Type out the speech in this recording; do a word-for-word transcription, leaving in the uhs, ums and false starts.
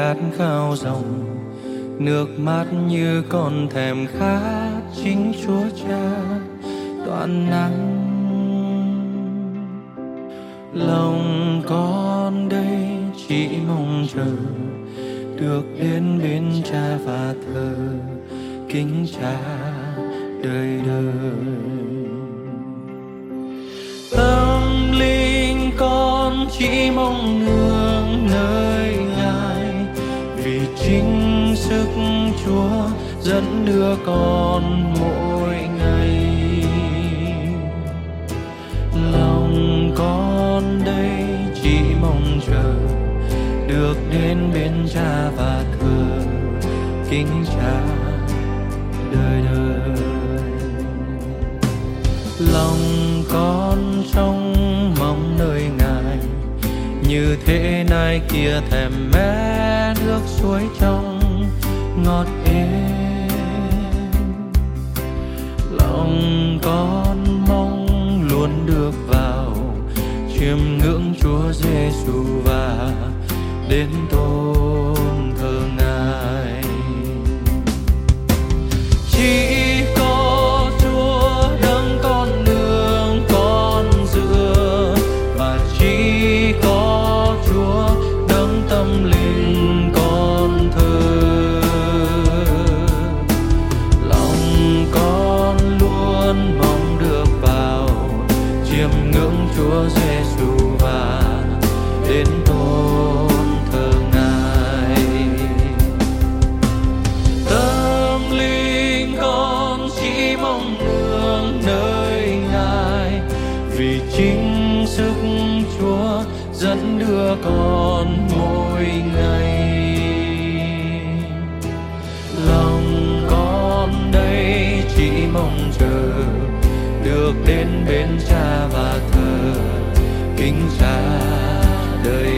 khát khao dòng nước mắt như con thèm khát chính Chúa Cha toàn năng. Lòng con đây chỉ mong chờ được đến bên Cha và thờ kính Cha đời đời. Tâm linh con chỉ mong nương nơi Ngài, vì chính sức Chúa dẫn đưa con mỗi ngày. Lòng con đây chỉ mong chờ được đến bên Cha và thờ kính Cha đời đời. Lòng con trông mong nơi Ngài, như thế này kia thèm mé nước suối trong ngọt êm. Lòng con mong luôn được vào chiêm ngưỡng Chúa Giêsu và đến tôn thờ Ngài. Chỉ có Chúa đấng con nương con dựa, và chỉ có Chúa đấng tâm linh con thờ. Lòng con luôn mong được vào chiêm ngưỡng Chúa Giêsu và đến tôn thờ Ngài. Tâm linh con chỉ mong nương nơi Ngài, vì chính sức Chúa dẫn đưa con mỗi ngày. Lòng con đây chỉ mong chờ được đến bên Cha và thờ kính Cha đời